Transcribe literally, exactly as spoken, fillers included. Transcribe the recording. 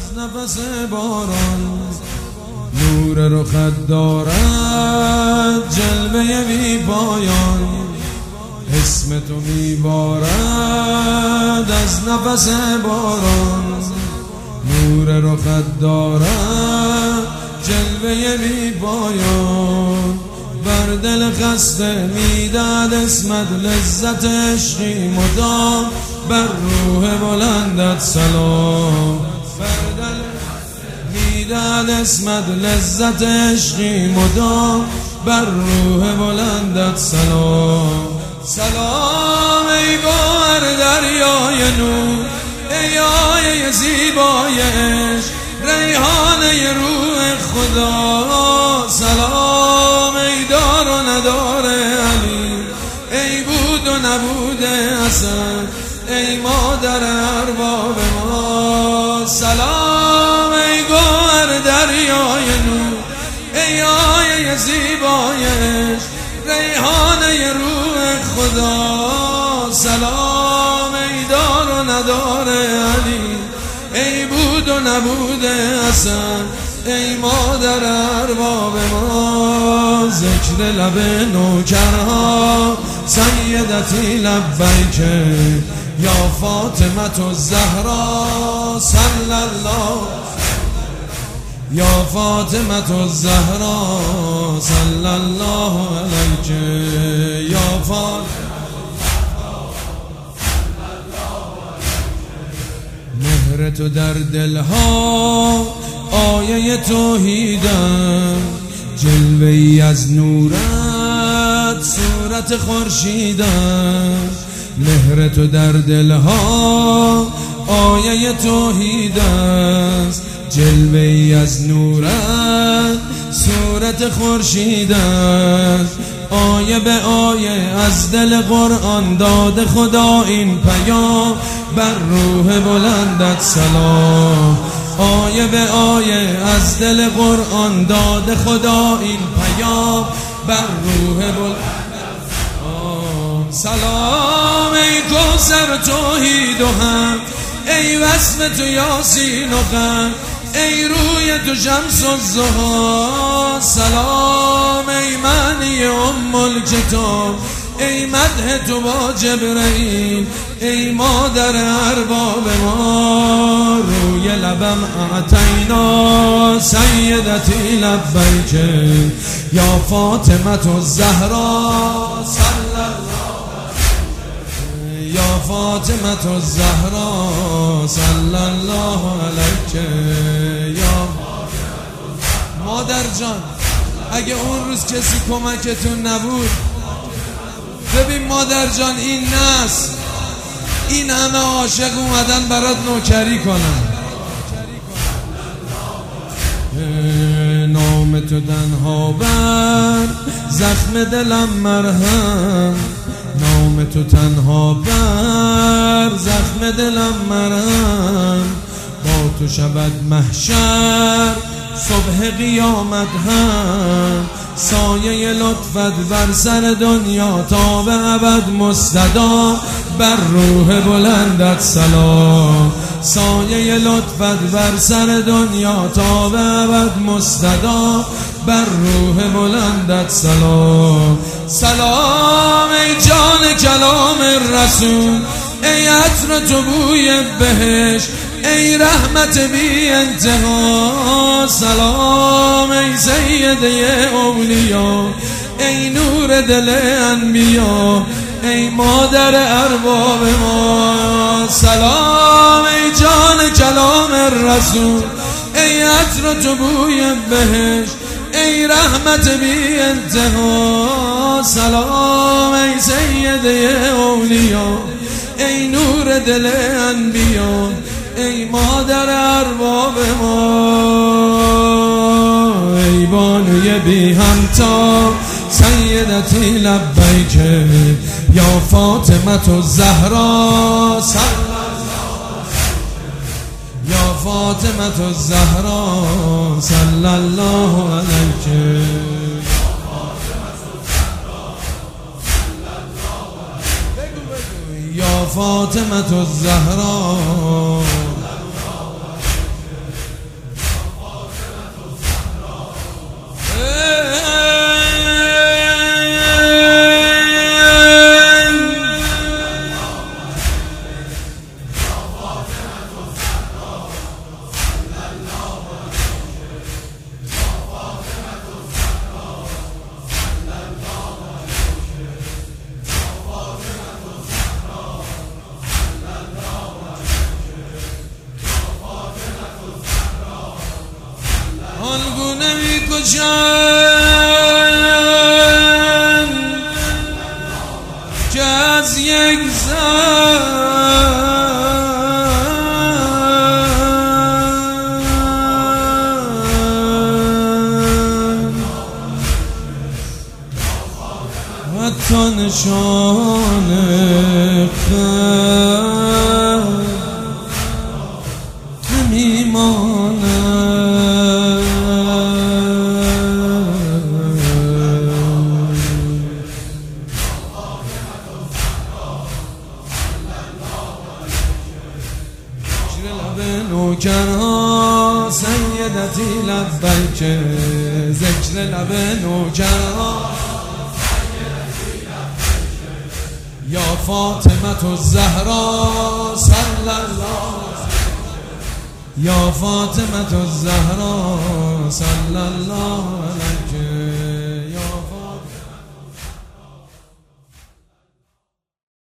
نفس باران نور رخت دارد جلوه بی پایان، اسم تو میبارد از نفس باران نور رخت دارد جلوه بی پایان، بر دل خسته میداد اسمت لذت عشقی مدام، بر روح بلندت سلام. بر دل میداد اسمت لذت عشقی مدام، بر روح بلندت سلام. سلام ای گوهر دریای نور، ای آیه زیبای عشق، ریحانه روح خدا. سلام ای دار و ندار علی، ای بود و نبود حسن، ای مادر ارباب ما. سلام ای گوهر دریای نور، ای آیه زیبای عشق، ریحانه روح خدا. سلام ای دار و ندار علی، ای بود و نبود حسن، ای مادر ارباب ما. ذکر لب نوکرها سیدتی لبیک یا فاطمة الزهرا صلی الله، یا فاطمة الزهرا صلی الله علیک، یا فاطمة مهر تو در دلها آیه توحیدم، جلوه‌ای از نورت صورت خورشیدم. مهر تو در دلها آیه توحید است، جلوه‌ای از نورت صورت خورشید است. آیه به آیه از دل قرآن داد خدا این پیام، بر روح بلندت سلام. آیه به آیه از دل قرآن داد خدا این پیام، بر روح بلندت سلام. سلام ای کوثر توحید و هم، ای وصف تو یاسین و غم، ای روی تو شمس الضحی. سلام ای معنی ام الکتاب، ای مدح تو با جبرئیل، ای مادر ارباب ما. روی لبم اعطینا سیدتی لبیک یا فاطمة الزهرا صلی الله، یا فاطمة الزهرا صلی الله علیک. یا مادر جان اگه اون روز کسی کمکتون نبود، ببین مادر جان این ناس این همه عاشق اومدن برات نوکری کنن. نام تو تنها بر زخم دلم مرهم، نام تو تنها بر زخم دلم مرهم. با تو شود محشر صبح قیامت هم، سایه لطفت بر سر دنیا تا به ابد مستدام، بر روح بلندت سلام. سایه لطفت بر سر دنیا تا به ابد مستدام، بر روح بلندت سلام. سلام ای جان کلام رسول، ای عطر تو بوی بهشت، ای رحمت بی انتها. سلام ای سیده اولیا، ای نور دل انبیا، ای مادر ارباب ما. سلام ای جان کلام رسول، ای عطر تو بوی بهشت، ای رحمت بی انتها. سلام ای سیده اولیا، ای نور دل انبیا، ای مادر ارباب ما. ای بانوی بی همتا سیدتی لبیک یا فاطمة الزهرا صلی الله، یا فاطمة الزهرا صلی الله علیک. یا فاطمة الزهرا آنگونه می کشند که از یک زن حتی نشان خط نمیماند. نوکرها سیدتی لبیک، ذکر لب نوکرها یا فاطمه الزهرا صلی الله، یا فاطمه الزهرا صلی الله علیه.